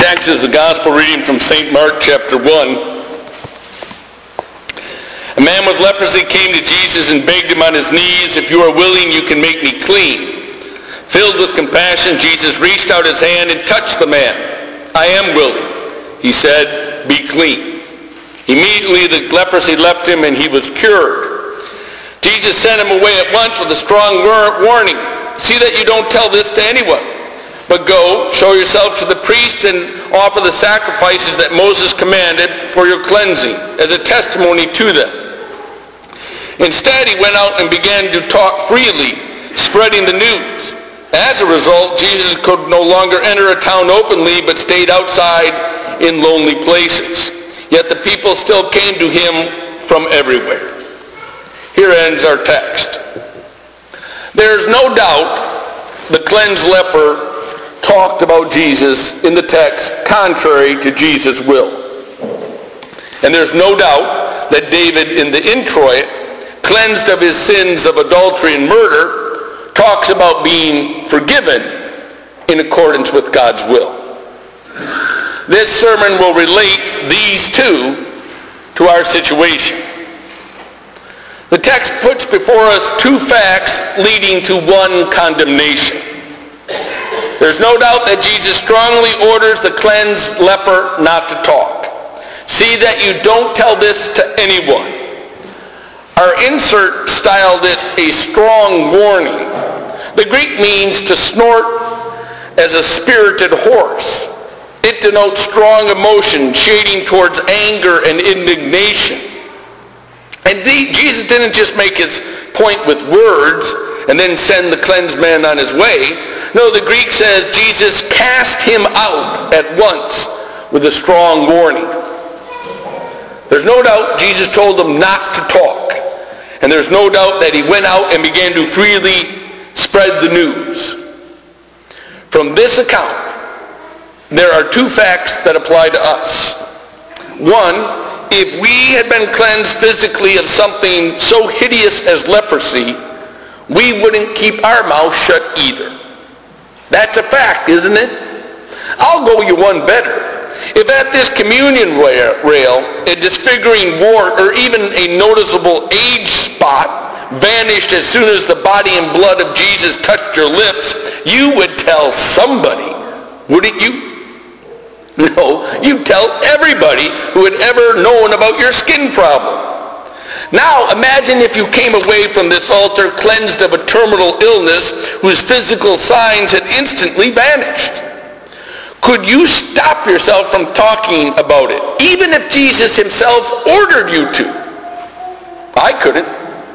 text is the gospel reading from St. Mark chapter 1. A man with leprosy came to Jesus and begged him on his knees, "If you are willing, you can make me clean." Filled with compassion, Jesus reached out his hand and touched the man. "I am willing," he said, "be clean." Immediately the leprosy left him and he was cured. Jesus sent him away at once with a strong warning. "See that you don't tell this to anyone. But go, show yourself to the priest and offer the sacrifices that Moses commanded for your cleansing as a testimony to them." Instead, he went out and began to talk freely, spreading the news. As a result, Jesus could no longer enter a town openly, but stayed outside in lonely places. Yet the people still came to him from everywhere. Here ends our text. There's no doubt the cleansed leper talked about Jesus in the text contrary to Jesus' will. And there's no doubt that David in the introit, cleansed of his sins of adultery and murder, talks about being forgiven in accordance with God's will. This sermon will relate these two to our situation. The text puts before us two facts leading to one condemnation. There's no doubt that Jesus strongly orders the cleansed leper not to talk. "See that you don't tell this to anyone." Our insert styled it a strong warning. The Greek means to snort as a spirited horse. It denotes strong emotion shading towards anger and indignation. And Jesus didn't just make his point with words and then send the cleansed man on his way. No, the Greek says Jesus cast him out at once with a strong warning. There's no doubt Jesus told him not to talk. And there's no doubt that he went out and began to freely spread the news. From this account, there are two facts that apply to us. One, if we had been cleansed physically of something so hideous as leprosy, we wouldn't keep our mouth shut either. That's a fact, isn't it? I'll go you one better. If at this communion rail, a disfiguring wart or even a noticeable age spot vanished as soon as the body and blood of Jesus touched your lips, you would tell somebody, wouldn't you? No, you'd tell everybody who had ever known about your skin problem. Now imagine if you came away from this altar cleansed of a terminal illness whose physical signs had instantly vanished. Could you stop yourself from talking about it, even if Jesus himself ordered you to? I couldn't.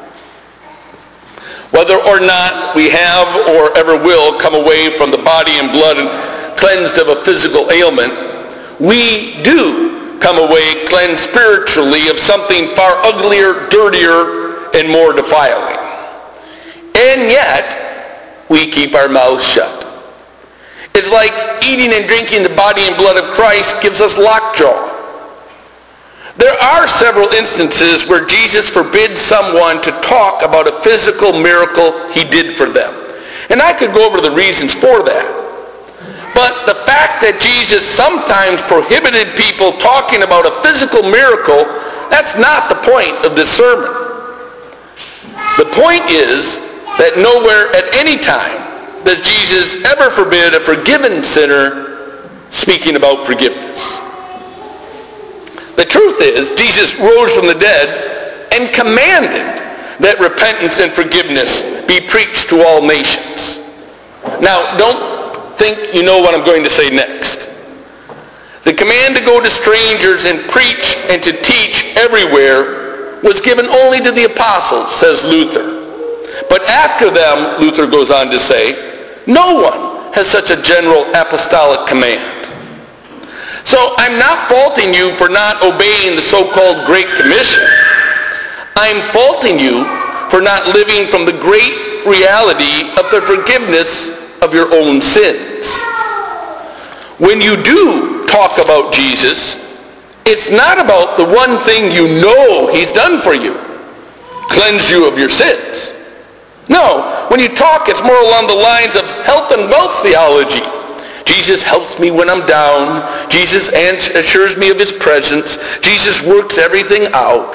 Whether or not we have or ever will come away from the body and blood and cleansed of a physical ailment, we do come away cleansed spiritually of something far uglier, dirtier, and more defiling. And yet, we keep our mouths shut. It's like eating and drinking the body and blood of Christ gives us lockjaw. There are several instances where Jesus forbids someone to talk about a physical miracle he did for them. And I could go over the reasons for that. But the fact that Jesus sometimes prohibited people talking about a physical miracle, that's not the point of this sermon. The point is that nowhere at any time does Jesus ever forbid a forgiven sinner speaking about forgiveness. The truth is, Jesus rose from the dead and commanded that repentance and forgiveness be preached to all nations. Now, don't think you know what I'm going to say next. The command to go to strangers and preach and to teach everywhere was given only to the apostles, says Luther. But after them, Luther goes on to say, no one has such a general apostolic command. So I'm not faulting you for not obeying the so-called Great Commission. I'm faulting you for not living from the great reality of the forgiveness of your own sins. When you do talk about Jesus, it's not about the one thing you know he's done for you, cleanse you of your sins. No, when you talk, it's more along the lines of health and wealth theology. Jesus helps me when I'm down. Jesus assures me of his presence. Jesus works everything out.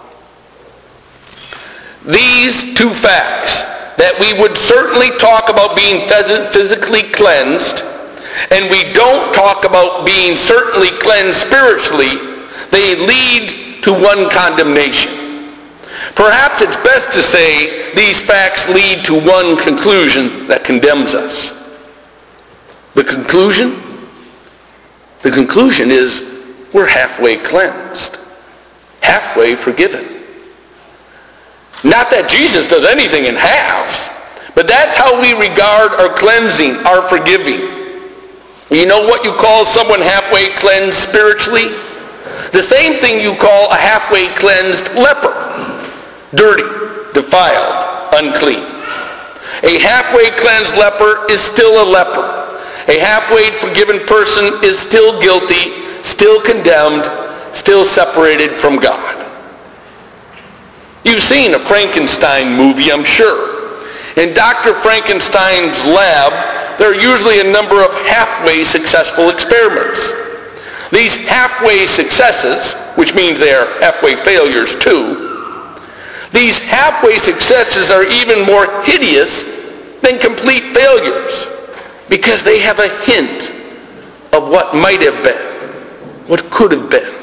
These two facts, that we would certainly talk about being physically cleansed, and we don't talk about being certainly cleansed spiritually, they lead to one condemnation. Perhaps it's best to say these facts lead to one conclusion that condemns us. The conclusion? The conclusion is we're halfway cleansed, halfway forgiven. Not that Jesus does anything in half, but that's how we regard our cleansing, our forgiving. You know what you call someone halfway cleansed spiritually? The same thing you call a halfway cleansed leper. Dirty, defiled, unclean. A halfway cleansed leper is still a leper. A halfway forgiven person is still guilty, still condemned, still separated from God. You've seen a Frankenstein movie, I'm sure. In Dr. Frankenstein's lab, there are usually a number of halfway successful experiments. These halfway successes, which means they are halfway failures too, these halfway successes are even more hideous than complete failures because they have a hint of what might have been, what could have been.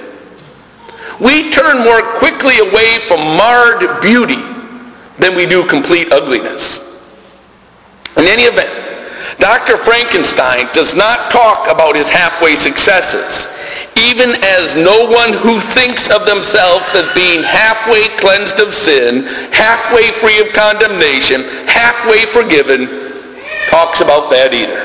We turn more quickly away from marred beauty than we do complete ugliness. In any event, Dr. Frankenstein does not talk about his halfway successes, even as no one who thinks of themselves as being halfway cleansed of sin, halfway free of condemnation, halfway forgiven, talks about that either.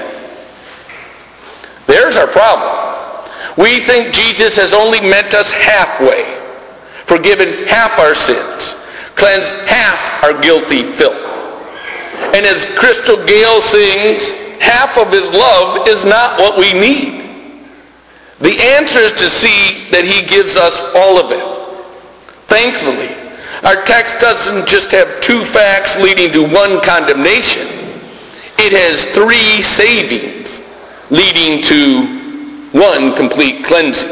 There's our problem. We think Jesus has only meant us halfway, forgiven half our sins, cleansed half our guilty filth. And as Crystal Gale sings, half of his love is not what we need. The answer is to see that he gives us all of it. Thankfully, our text doesn't just have two facts leading to one condemnation. It has three savings leading to one complete cleansing.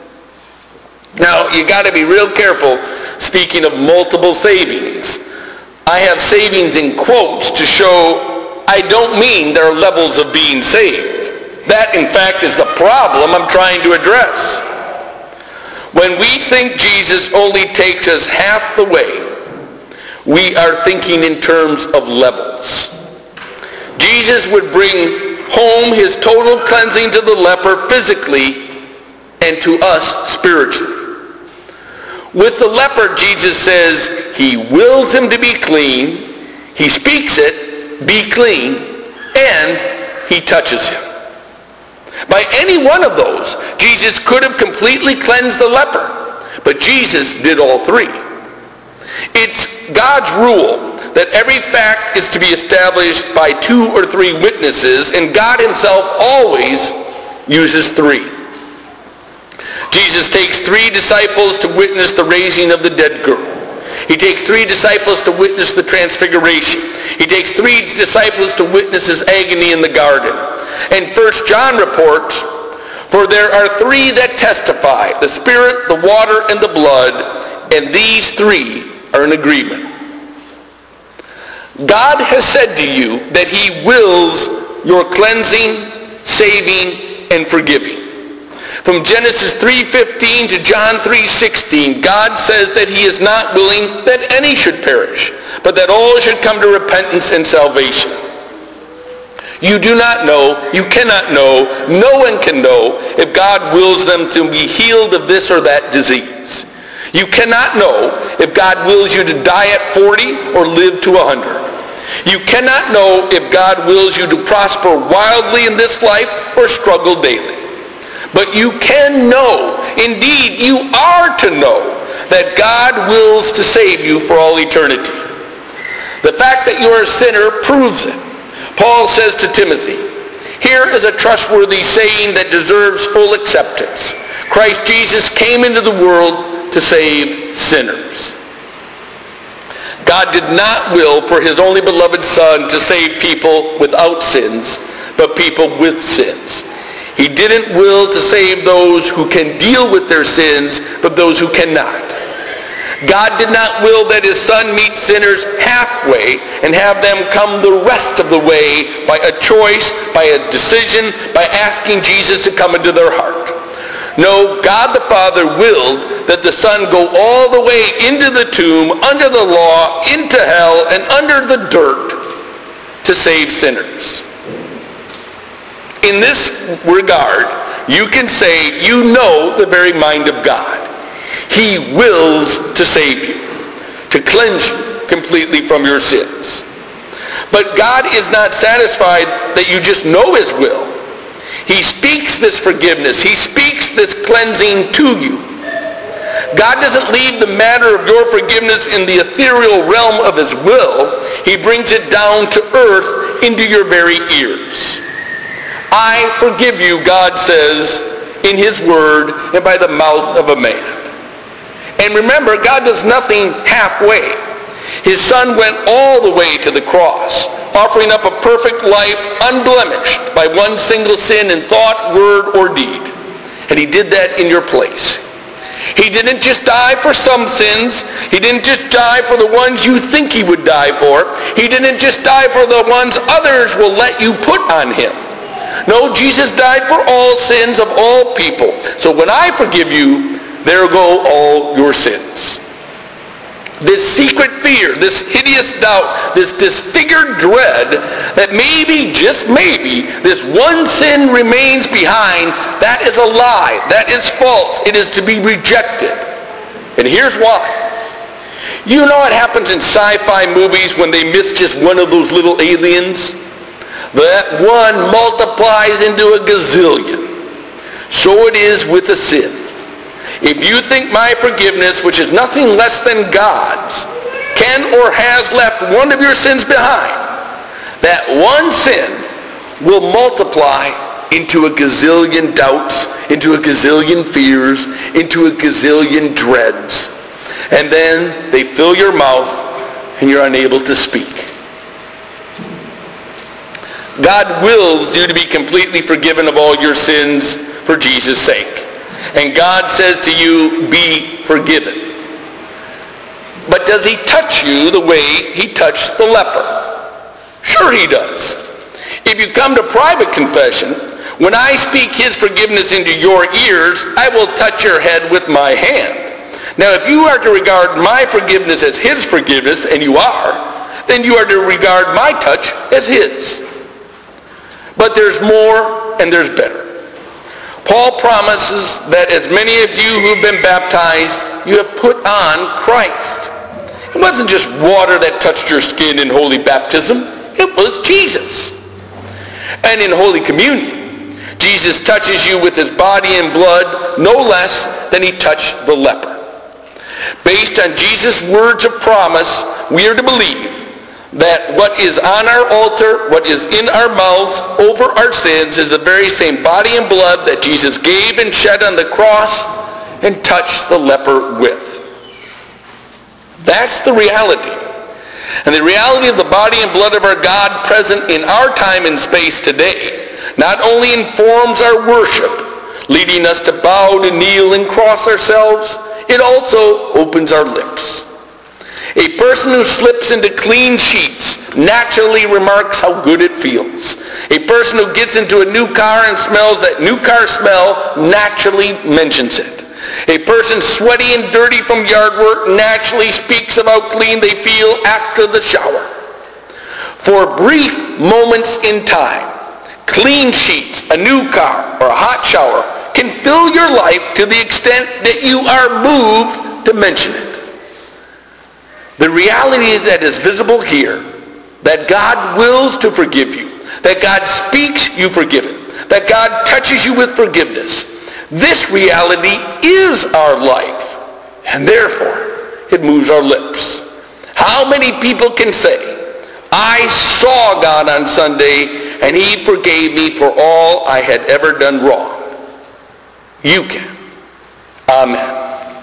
Now, you got to be real careful speaking of multiple savings. I have savings in quotes to show I don't mean there are levels of being saved. That, in fact, is the problem I'm trying to address. When we think Jesus only takes us half the way, we are thinking in terms of levels. Jesus would bring home his total cleansing to the leper physically and to us spiritually. With the leper, Jesus says he wills him to be clean, he speaks it, be clean, and he touches him. By any one of those, Jesus could have completely cleansed the leper, but Jesus did all three. It's God's rule that every fact is to be established by 2 or 3 witnesses, and God himself always uses 3. Jesus takes 3 disciples to witness the raising of the dead girl. He takes 3 disciples to witness the transfiguration. He takes 3 disciples to witness his agony in the garden. And 1 John reports, "For there are 3 that testify, the Spirit, the water, and the blood, and these 3 are in agreement." God has said to you that he wills your cleansing, saving, and forgiving. From Genesis 3:15 to John 3:16, God says that he is not willing that any should perish, but that all should come to repentance and salvation. You do not know, you cannot know, no one can know if God wills them to be healed of this or that disease. You cannot know if God wills you to die at 40 or live to 100. You cannot know if God wills you to prosper wildly in this life or struggle daily. But you can know, indeed you are to know, that God wills to save you for all eternity. The fact that you are a sinner proves it. Paul says to Timothy, "Here is a trustworthy saying that deserves full acceptance. Christ Jesus came into the world to save sinners." God did not will for his only beloved Son to save people without sins, but people with sins. He didn't will to save those who can deal with their sins, but those who cannot. God did not will that his Son meet sinners halfway and have them come the rest of the way by a choice, by a decision, by asking Jesus to come into their heart. No, God the Father willed that the Son go all the way into the tomb, under the law, into hell, and under the dirt to save sinners. In this regard, you can say you know the very mind of God. He wills to save you, to cleanse you completely from your sins. But God is not satisfied that you just know his will. He speaks this forgiveness. He speaks this cleansing to you. God doesn't leave the matter of your forgiveness in the ethereal realm of his will. He brings it down to earth into your very ears. I forgive you, God says in his word and by the mouth of a man. And remember, God does nothing halfway. His Son went all the way to the cross, offering up a perfect life unblemished by one single sin in thought, word, or deed. And he did that in your place. He didn't just die for some sins. He didn't just die for the ones you think he would die for. He didn't just die for the ones others will let you put on him. No, Jesus died for all sins of all people. So when I forgive you, there go all your sins. This secret fear, this hideous doubt, this disfigured dread that maybe, just maybe, this one sin remains behind, that is a lie. That is false. It is to be rejected. And here's why. You know what happens in sci-fi movies when they miss just one of those little aliens? That one multiplies into a gazillion. So it is with a sin. If you think my forgiveness, which is nothing less than God's, can or has left one of your sins behind, that one sin will multiply into a gazillion doubts, into a gazillion fears, into a gazillion dreads. And then they fill your mouth and you're unable to speak. God wills you to be completely forgiven of all your sins for Jesus' sake. And God says to you, be forgiven. But does he touch you the way he touched the leper? Sure he does. If you come to private confession, when I speak his forgiveness into your ears, I will touch your head with my hand. Now, if you are to regard my forgiveness as his forgiveness, and you are, then you are to regard my touch as his. But there's more and there's better. Paul promises that as many of you who've been baptized, you have put on Christ. It wasn't just water that touched your skin in holy baptism. It was Jesus. And in Holy Communion, Jesus touches you with his body and blood no less than he touched the leper. Based on Jesus' words of promise, we are to believe that what is on our altar, what is in our mouths over our sins is the very same body and blood that Jesus gave and shed on the cross and touched the leper with. That's the reality. And the reality of the body and blood of our God present in our time and space today not only informs our worship, leading us to bow, to kneel, and cross ourselves, it also opens our lips. A person who slips into clean sheets naturally remarks how good it feels. A person who gets into a new car and smells that new car smell naturally mentions it. A person sweaty and dirty from yard work naturally speaks of how clean they feel after the shower. For brief moments in time, clean sheets, a new car, or a hot shower can fill your life to the extent that you are moved to mention it. The reality that is visible here, that God wills to forgive you, that God speaks you forgiven, that God touches you with forgiveness, this reality is our life, and therefore it moves our lips. How many people can say, I saw God on Sunday and he forgave me for all I had ever done wrong? You can. Amen.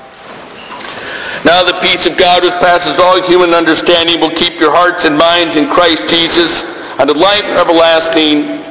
Now the peace of God which passes all human understanding will keep your hearts and minds in Christ Jesus unto life everlasting.